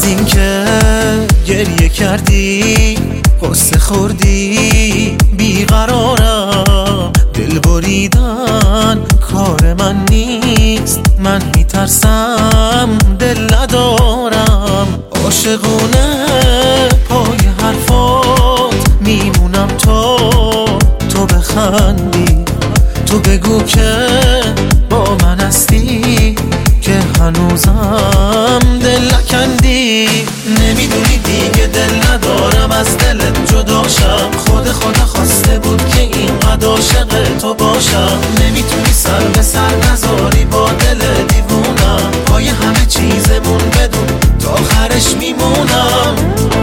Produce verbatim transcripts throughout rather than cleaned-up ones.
از این که گریه کردی قصه خوردی بیقرارم، دل بریدن کار من نیست، من میترسم دل ندارم. عاشقونه پای حرفات میمونم تا تو بخندی، تو بگو که با من هستی، که هنوزم دل نکندی. نمیدونی دیگه دل ندارم از دلت جداشم، خود خدا خواسته بود که اینقدر عاشق تو باشم. نمیتونی سر به سر نذاری با دل دیوونم، پای همه چیزمون بدون تا آخرش میمونم.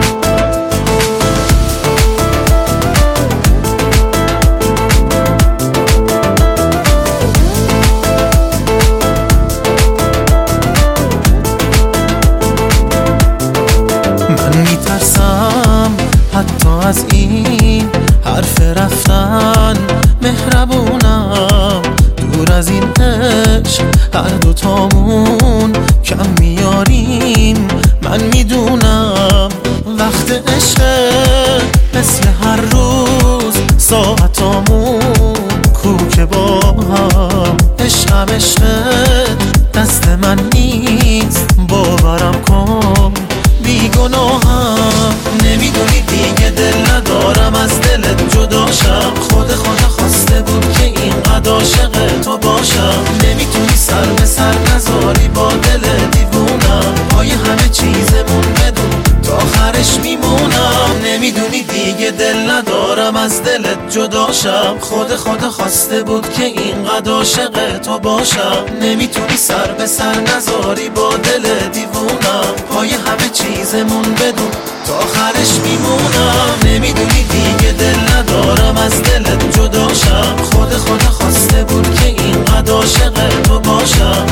حتی از این حرف رفتن مهربونم، دور از این عشق هر دوتامون کم میاریم. من میدونم وقت عشق مثل هر روز ساعتامون کوکه با هم. عشقم عشقت دست من نیست، باورم کن بیگناهم. نمیدونی دیگه دل ندارم از دلت جداشم، خود خدا خواسته بود که اینقدر عاشق تو باشم. نمیتونی سر به سر نذاری با دل دیوونم، پای همه چیزمون بدون تا آخرش میمونم. نمیدونی دیگه دل ندارم از دلت جداشم، خود خدا خواسته بود که اینقدر عاشق تو باشم. نمیتونی سر به سر نذاری با دل دیوونم، پای همه چیزمون بدون تا آخرش میمونم. نمیدونی دیگه دل ندارم از دلت جداشم، خود خدا خواسته بود که اینقدر عاشق تو باشم.